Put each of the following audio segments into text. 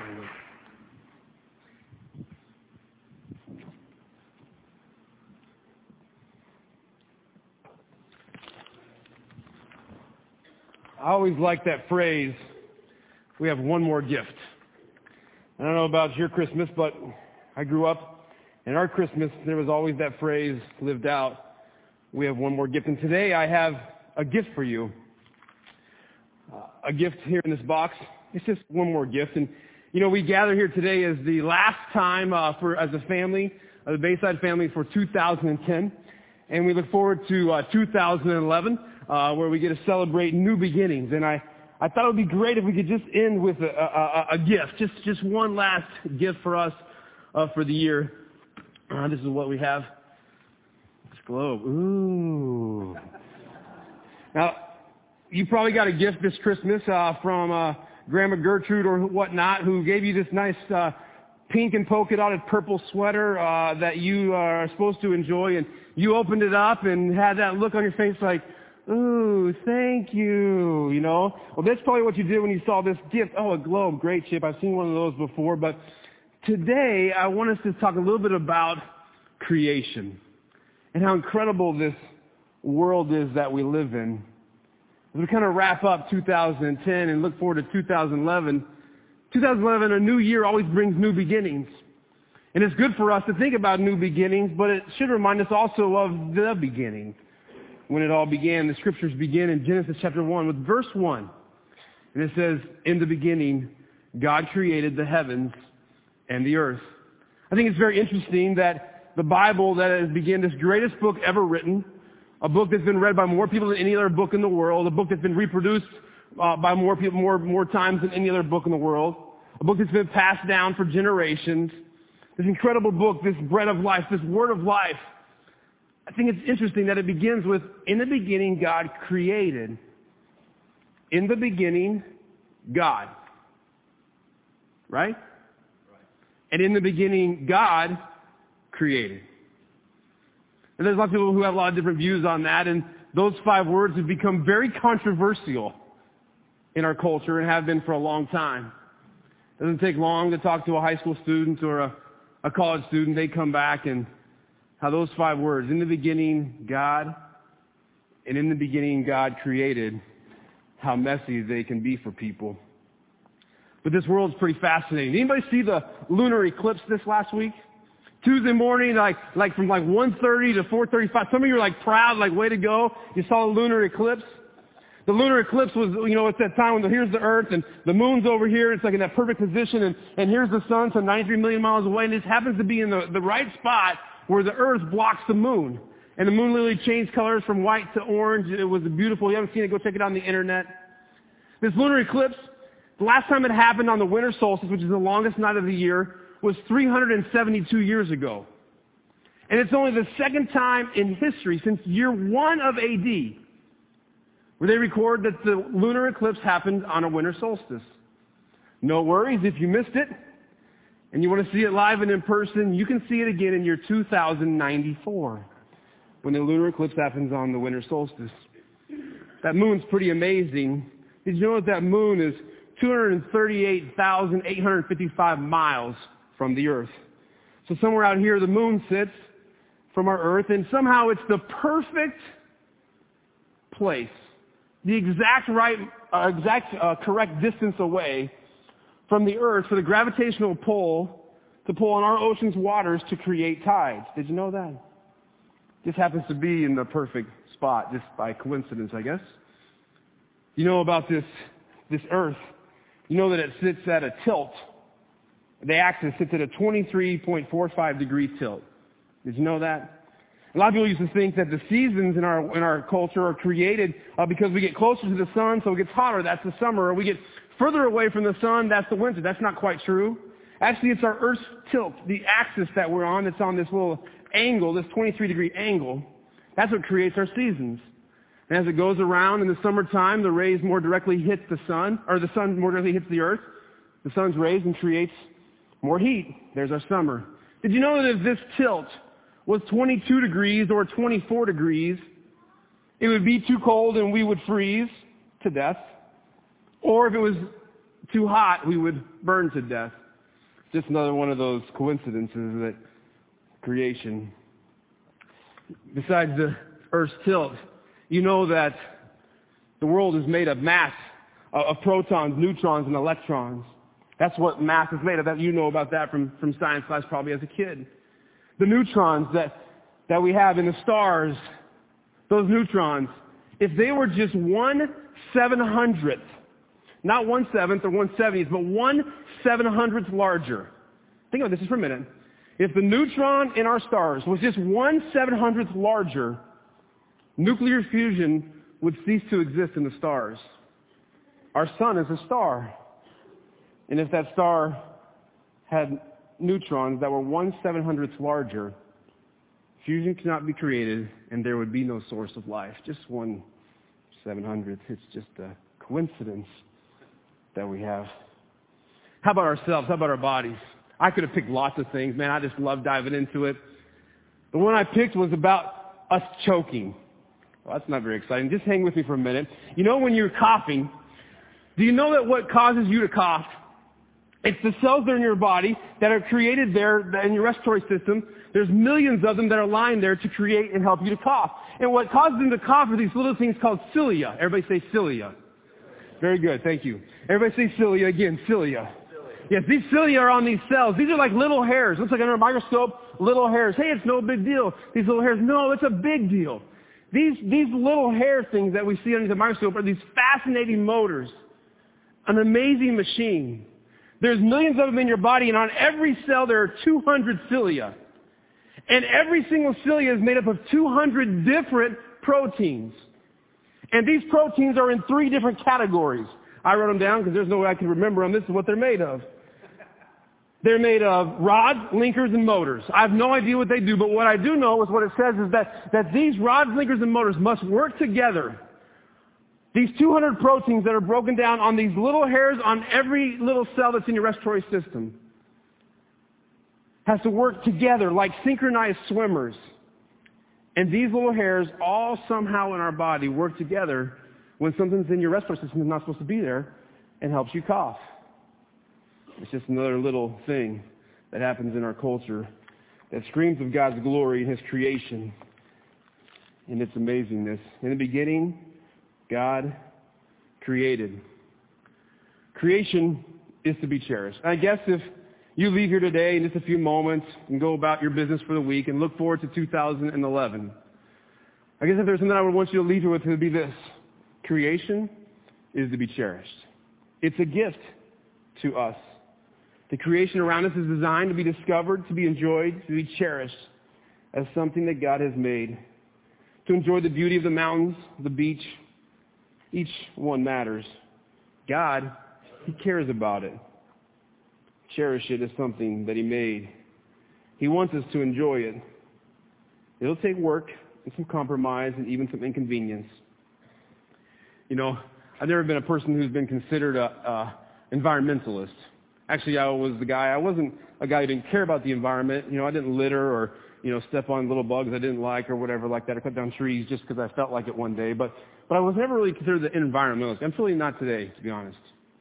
I always like that phrase, we have one more gift. I don't know about your Christmas, but I grew up, and our Christmas, there was always that phrase lived out, we have one more gift. And today I have a gift for you. A gift here in this box. It's just one more gift. And, you know, we gather here today as the last time as a family, the Bayside family for 2010. And we look forward to 2011, where we get to celebrate new beginnings. And I thought it would be great if we could just end with a gift, just one last gift for us for the year. This is what we have. This globe. Ooh. Now, you probably got a gift this Christmas from Grandma Gertrude or whatnot, who gave you this nice pink and polka dotted purple sweater that you are supposed to enjoy, and you opened it up and had that look on your face like, ooh, thank you, you know. Well, that's probably what you did when you saw this gift. Oh, a globe, great shape. I've seen one of those before. But today I want us to talk a little bit about creation and how incredible this world is that we live in. As we kind of wrap up 2010 and look forward to 2011, a new year always brings new beginnings. And it's good for us to think about new beginnings, but it should remind us also of the beginning. When it all began, the scriptures begin in Genesis chapter 1 with verse 1. And it says, in the beginning, God created the heavens and the earth. I think it's very interesting that the Bible that has begun this greatest book ever written, a book that's been read by more people than any other book in the world, a book that's been reproduced by more people, more times than any other book in the world, a book that's been passed down for generations. This incredible book, this bread of life, this word of life. I think it's interesting that it begins with, in the beginning, God created. In the beginning, God. Right? And in the beginning, God created. And there's lots of people who have a lot of different views on that, and those 5 words have become very controversial in our culture and have been for a long time. It doesn't take long to talk to a high school student or a college student. They come back and how those 5 words, in the beginning, God, and in the beginning, God created, how messy they can be for people. But this world's pretty fascinating. Anybody see the lunar eclipse this last week? Tuesday morning, like from 1:30 to 4:35. Some of you are like proud, like way to go. You saw the lunar eclipse. The lunar eclipse was, you know, it's that time when here's the earth and the moon's over here. It's like in that perfect position, and here's the sun, so 93 million miles away, and it happens to be in the right spot where the earth blocks the moon. And the moon literally changed colors from white to orange. It was beautiful. You haven't seen it, go check it out on the internet. This lunar eclipse, the last time it happened on the winter solstice, which is the longest night of the year, was 372 years ago. And it's only the second time in history since year 1 of AD where they record that the lunar eclipse happened on a winter solstice. No worries if you missed it and you want to see it live and in person, you can see it again in year 2094 when the lunar eclipse happens on the winter solstice. That moon's pretty amazing. Did you know that moon is 238,855 miles from the earth? So somewhere out here the moon sits from our earth, and somehow it's the perfect place, the correct distance away from the earth for the gravitational pull to pull on our ocean's waters to create tides. Did you know that? This happens to be in the perfect spot, just by coincidence, I guess. You know about this earth. You know that it sits at a tilt. The axis sits at a 23.45 degree tilt. Did you know that? A lot of people used to think that the seasons in our culture are created because we get closer to the sun, so it gets hotter. That's the summer. Or we get further away from the sun. That's the winter. That's not quite true. Actually, it's our Earth's tilt, the axis that we're on. That's on this little angle, this 23-degree angle. That's what creates our seasons. And as it goes around in the summertime, the rays more directly hit the sun, or the sun more directly hits the earth. The sun's rays and creates more heat. There's our summer. Did you know that if this tilt was 22 degrees or 24 degrees, it would be too cold and we would freeze to death? Or if it was too hot, we would burn to death. Just another one of those coincidences that creation. Besides the Earth's tilt, you know that the world is made of mass, of protons, neutrons, and electrons. That's what mass is made of. That you know about that from science class probably as a kid. The neutrons that we have in the stars, those neutrons, if they were just 1/700th, not 1/7 or 1/70th, but 1/700th larger. Think about this just for a minute. If the neutron in our stars was just 1/700th larger, nuclear fusion would cease to exist in the stars. Our sun is a star. And if that star had neutrons that were 1/700th larger, fusion cannot be created and there would be no source of life. Just 1/700th. It's just a coincidence that we have. How about ourselves? How about our bodies? I could have picked lots of things. Man, I just love diving into it. The one I picked was about us choking. Well, that's not very exciting. Just hang with me for a minute. You know when you're coughing, do you know that what causes you to cough? It's the cells that are in your body that are created there in your respiratory system. There's millions of them that are lying there to create and help you to cough. And what causes them to cough are these little things called cilia. Everybody say cilia. Very good. Thank you. Everybody say cilia again. Cilia. Yes, these cilia are on these cells. These are like little hairs. Looks like under a microscope, little hairs. Hey, it's no big deal. These little hairs. No, it's a big deal. These little hair things that we see underneath the microscope are these fascinating motors. An amazing machine. There's millions of them in your body, and on every cell there are 200 cilia. And every single cilia is made up of 200 different proteins. And these proteins are in 3 different categories. I wrote them down because there's no way I can remember them. This is what they're made of. They're made of rods, linkers, and motors. I have no idea what they do, but what I do know is what it says is that these rods, linkers, and motors must work together. These 200 proteins that are broken down on these little hairs on every little cell that's in your respiratory system has to work together like synchronized swimmers. And these little hairs all somehow in our body work together when something's in your respiratory system that's not supposed to be there and helps you cough. It's just another little thing that happens in our culture that screams of God's glory and His creation and its amazingness. In the beginning, God created. Creation is to be cherished. I guess if you leave here today in just a few moments and go about your business for the week and look forward to 2011, I guess if there's something I would want you to leave here with, it would be this. Creation is to be cherished. It's a gift to us. The creation around us is designed to be discovered, to be enjoyed, to be cherished as something that God has made. To enjoy the beauty of the mountains, the beach. Each one matters. God, He cares about it. Cherish it as something that He made. He wants us to enjoy it. It'll take work and some compromise and even some inconvenience. You know, I've never been a person who's been considered a environmentalist. Actually, I wasn't a guy who didn't care about the environment. You know, I didn't litter or, step on little bugs I didn't like or whatever like that. I cut down trees just because I felt like it one day. But I was never really considered an environmentalist. I'm really not today, to be honest.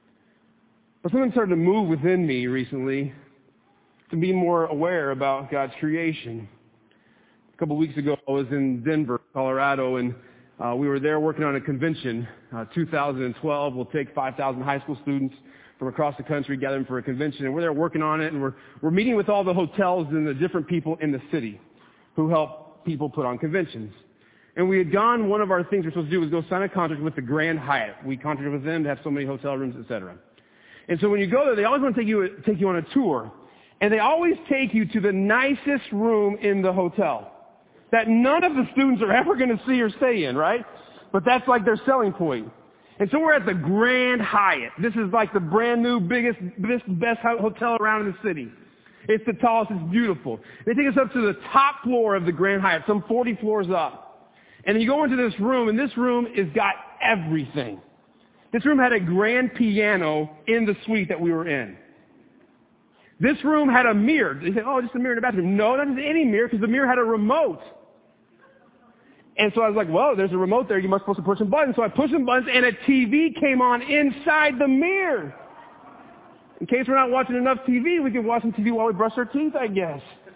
But something started to move within me recently to be more aware about God's creation. A couple of weeks ago, I was in Denver, Colorado, and we were there working on a convention. 2012, we'll take 5,000 high school students from across the country, gather them for a convention, and we're there working on it, and we're meeting with all the hotels and the different people in the city who help people put on conventions. And we had gone, one of our things we're supposed to do was go sign a contract with the Grand Hyatt. We contracted with them to have so many hotel rooms, etc. And so when you go there, they always want to take you on a tour. And they always take you to the nicest room in the hotel that none of the students are ever going to see or stay in, right? But that's like their selling point. And so we're at the Grand Hyatt. This is like the brand new, biggest, best hotel around in the city. It's the tallest, it's beautiful. They take us up to the top floor of the Grand Hyatt, some 40 floors up. And you go into this room, and this room has got everything. This room had a grand piano in the suite that we were in. This room had a mirror. They said, just a mirror in the bathroom. No, not just any mirror, because the mirror had a remote. And so I was like, well, there's a remote there. You must supposed to push some buttons. So I pushed some buttons, and a TV came on inside the mirror. In case we're not watching enough TV, we can watch some TV while we brush our teeth, I guess.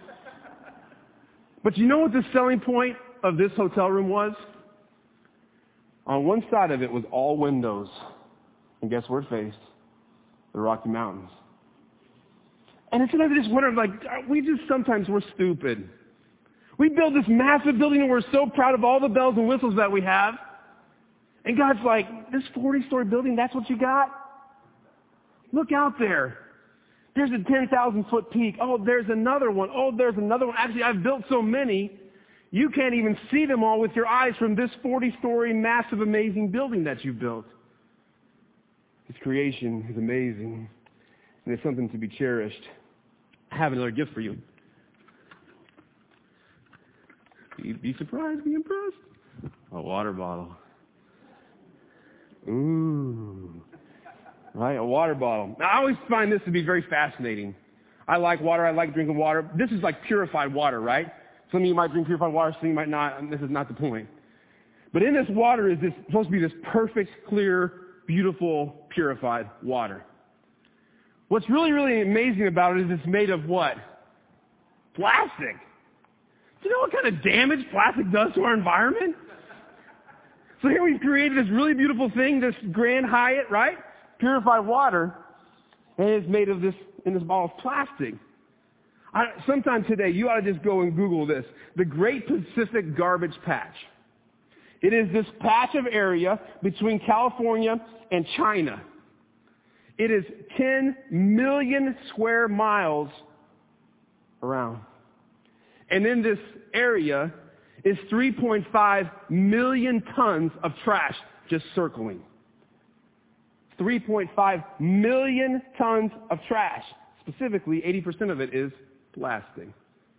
But you know what the selling point of this hotel room was? On one side of it was all windows. And guess where it faced? The Rocky Mountains. And it's sometimes I just wonder, like, sometimes we're stupid. We build this massive building and we're so proud of all the bells and whistles that we have. And God's like, this 40-story building, that's what you got? Look out there. There's a 10,000-foot peak. Oh, there's another one. Oh, there's another one. Actually, I've built so many, you can't even see them all with your eyes from this 40-story, massive, amazing building that you've built. His creation is amazing, and it's something to be cherished. I have another gift for you. Be surprised, be impressed. A water bottle. Ooh. Right, a water bottle. Now, I always find this to be very fascinating. I like water. I like drinking water. This is like purified water, right? Some of you might drink purified water, some of you might not, and this is not the point. But in this water is supposed to be this perfect, clear, beautiful, purified water. What's really, really amazing about it is it's made of what? Plastic. Do you know what kind of damage plastic does to our environment? So here we've created this really beautiful thing, this Grand Hyatt, right? Purified water, and it's made of this, in this ball of plastic. Sometime today, you ought to just go and Google this. The Great Pacific Garbage Patch. It is this patch of area between California and China. It is 10 million square miles around. And in this area is 3.5 million tons of trash just circling. 3.5 million tons of trash. Specifically, 80% of it is plastic.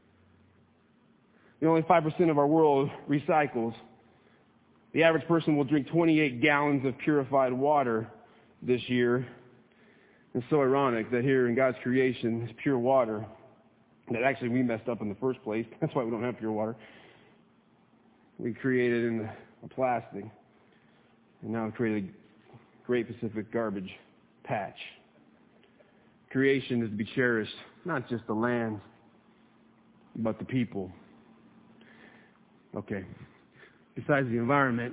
Only 5% of our world recycles. The average person will drink 28 gallons of purified water this year. It's so ironic that here in God's creation, this pure water, that actually we messed up in the first place. That's why we don't have pure water. We created in a plastic. And now we've created a Great Pacific Garbage Patch. Creation is to be cherished, not just the land, but the people. Okay. Besides the environment,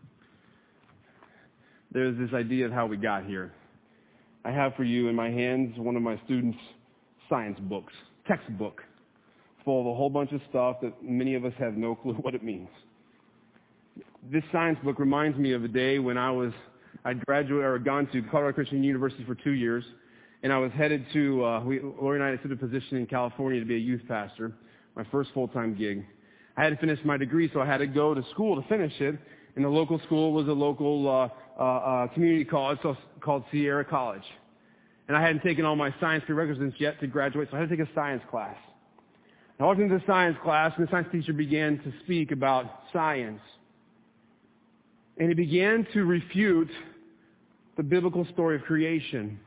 there's this idea of how we got here. I have for you in my hands one of my students' science books, textbook, full of a whole bunch of stuff that many of us have no clue what it means. This science book reminds me of a day when I'd graduated or gone to Colorado Christian University for 2 years, and I was headed to, Lori and I took a position in California to be a youth pastor, my first full-time gig. I had to finish my degree, so I had to go to school to finish it, and the local school was a local community college called Sierra College. And I hadn't taken all my science prerequisites yet to graduate, so I had to take a science class. I walked into the science class, and the science teacher began to speak about science. And he began to refute the biblical story of creation.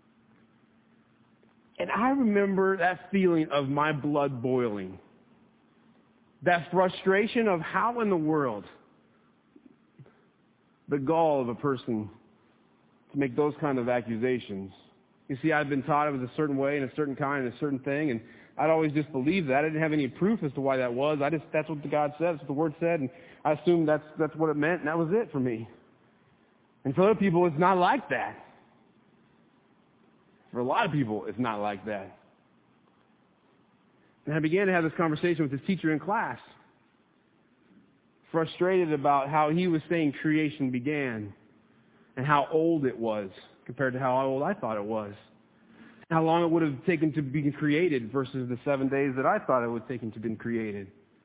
And I remember that feeling of my blood boiling. That frustration of how in the world the gall of a person to make those kind of accusations. You see, I'd been taught it was a certain way and a certain kind and a certain thing, and I'd always just believed that. I didn't have any proof as to why that was. That's what God said, that's what the Word said, and I assumed that's what it meant, and that was it for me. And for other people, it's not like that. For a lot of people, it's not like that. And I began to have this conversation with this teacher in class, frustrated about how he was saying creation began and how old it was compared to how old I thought it was. How long it would have taken to be created versus the 7 days that I thought it would take to be created.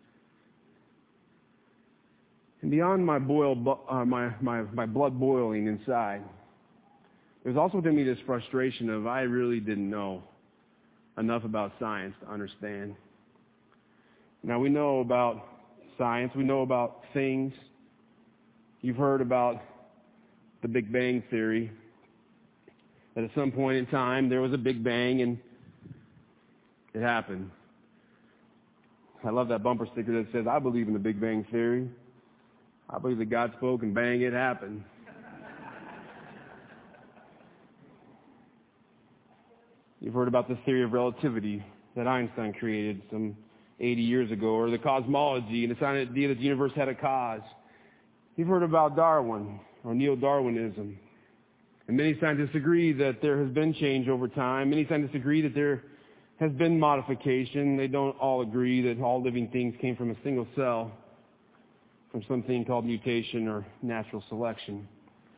And beyond my blood boiling inside, there's also within me this frustration of I really didn't know enough about science to understand. Now we know about science, we know about things. You've heard about the Big Bang Theory, that at some point in time there was a Big Bang and it happened. I love that bumper sticker that says, I believe in the Big Bang Theory. I believe that God spoke and bang, it happened. You've heard about the theory of relativity that Einstein created some 80 years ago, or the cosmology and the idea that the universe had a cause. You've heard about Darwin, or neo-Darwinism. And many scientists agree that there has been change over time. Many scientists agree that there has been modification. They don't all agree that all living things came from a single cell, from something called mutation or natural selection.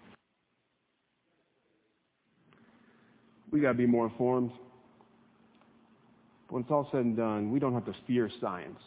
We got to be more informed. When it's all said and done, we don't have to fear science.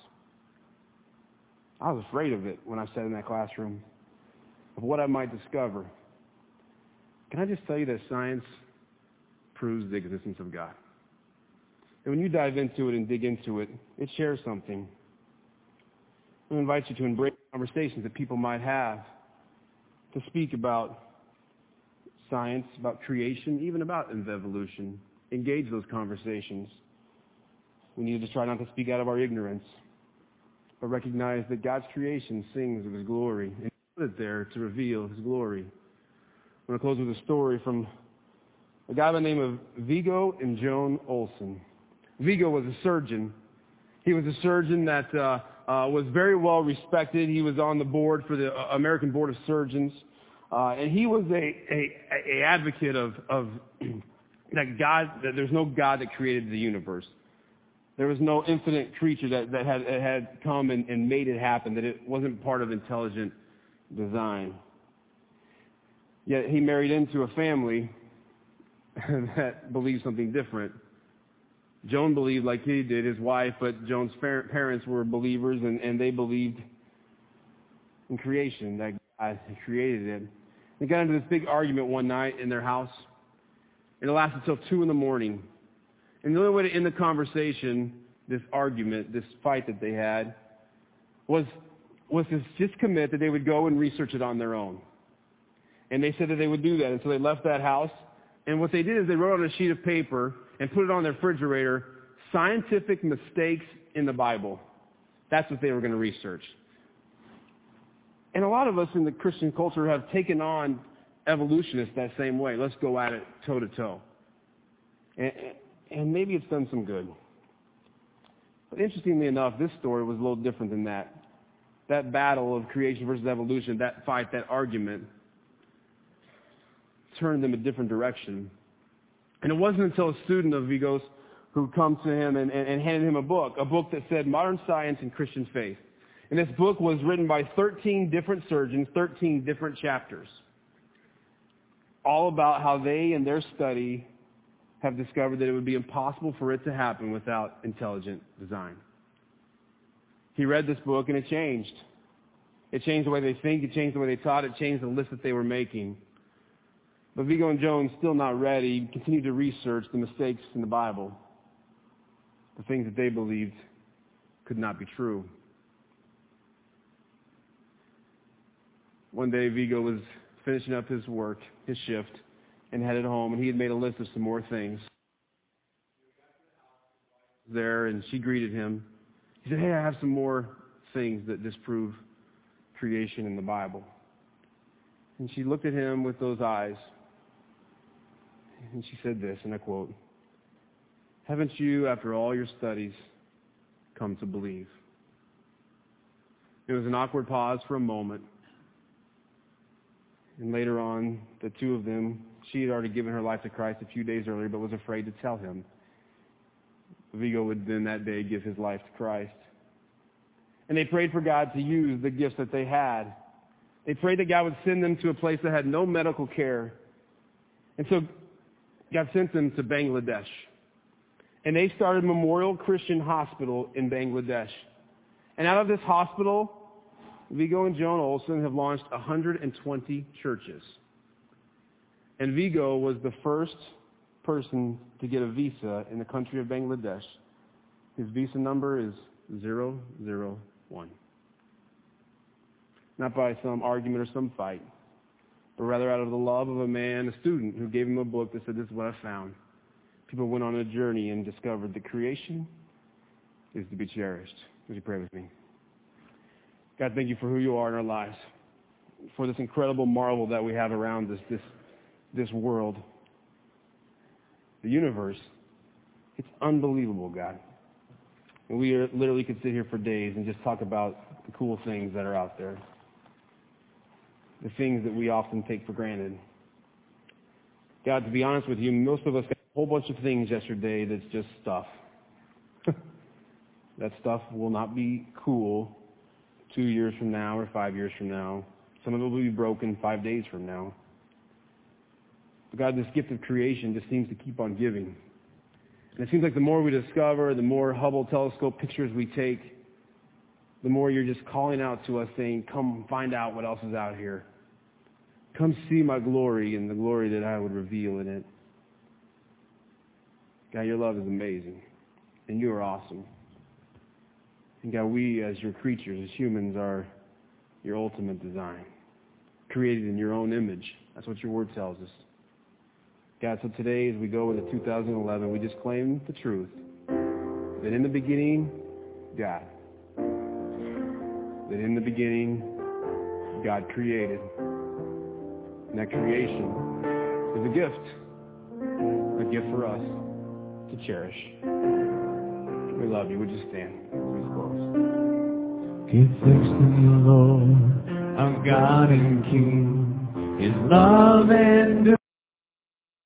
I was afraid of it when I sat in that classroom, of what I might discover. Can I just tell you that science proves the existence of God? And when you dive into it and dig into it, it shares something. I invite you to embrace conversations that people might have, to speak about science, about creation, even about evolution. Engage those conversations. We need to just try not to speak out of our ignorance, but recognize that God's creation sings of His glory, and He put it there to reveal His glory. I'm going to close with a story from a guy by the name of Viggo and Joan Olson. Viggo was a surgeon. He was a surgeon that was very well respected. He was on the board for the American Board of Surgeons. And he was a advocate of that God, that there's no God that created the universe. There was no infinite creature that had come and made it happen, that it wasn't part of intelligent design. Yet he married into a family that believed something different. Joan believed like he did, his wife, but Joan's parents were believers, and they believed in creation, that God had created it. They got into this big argument one night in their house, and it lasted until 2 a.m. And the only way to end the conversation, this argument, this fight that they had, was to just commit that they would go and research it on their own. And they said that they would do that, and so they left that house. And what they did is they wrote on a sheet of paper and put it on their refrigerator, scientific mistakes in the Bible. That's what they were going to research. And a lot of us in the Christian culture have taken on evolutionists that same way. Let's go at it toe to toe. And maybe it's done some good. But interestingly enough, this story was a little different than that. That battle of creation versus evolution, that fight, that argument, turned them a different direction. And it wasn't until a student of Viggo's who come to him and handed him a book that said Modern Science and Christian Faith. And this book was written by 13 different surgeons, 13 different chapters, all about how they, in their study, have discovered that it would be impossible for it to happen without intelligent design. He read this book, and it changed. It changed the way they think. It changed the way they taught. It changed the list that they were making. But Viggo and Joan, still not ready, continued to research the mistakes in the Bible, the things that they believed could not be true. One day, Viggo was finishing up his work, his shift, and headed home, and he had made a list of some more things. There, and she greeted him. He said, "Hey, I have some more things that disprove creation in the Bible." And she looked at him with those eyes, and she said this, and I quote, "Haven't you, after all your studies, come to believe?" It was an awkward pause for a moment. And later on, the two of them, she had already given her life to Christ a few days earlier, but was afraid to tell him. Viggo would then that day give his life to Christ. And they prayed for God to use the gifts that they had. They prayed that God would send them to a place that had no medical care. And so God sent them to Bangladesh. And they started Memorial Christian Hospital in Bangladesh. And out of this hospital, Viggo and Joan Olson have launched 120 churches. And Viggo was the first person to get a visa in the country of Bangladesh. His visa number is 001. Not by some argument or some fight, but rather out of the love of a man, a student, who gave him a book that said, "This is what I found." People went on a journey and discovered that creation is to be cherished. Would you pray with me? God, thank you for who you are in our lives, for this incredible marvel that we have around us, this world, the universe, It's unbelievable, God. And we literally could sit here for days and just talk about the cool things that are out there. The things that we often take for granted. God, to be honest with you, most of us got a whole bunch of things yesterday that's just stuff. That stuff will not be cool 2 years from now or 5 years from now. Some of it will be broken 5 days from now. But God, this gift of creation just seems to keep on giving. And it seems like the more we discover, the more Hubble telescope pictures we take, the more you're just calling out to us saying, come find out what else is out here. Come see my glory and the glory that I would reveal in it. God, your love is amazing. And you are awesome. And God, we as your creatures, as humans, are your ultimate design. Created in your own image. That's what your word tells us. God, so today as we go into 2011, we just claim the truth. That in the beginning, God. That in the beginning, God created. And that creation is a gift for us to cherish. We love you. Would you stand? Please close. Give thanks to the Lord, our God and King. His love and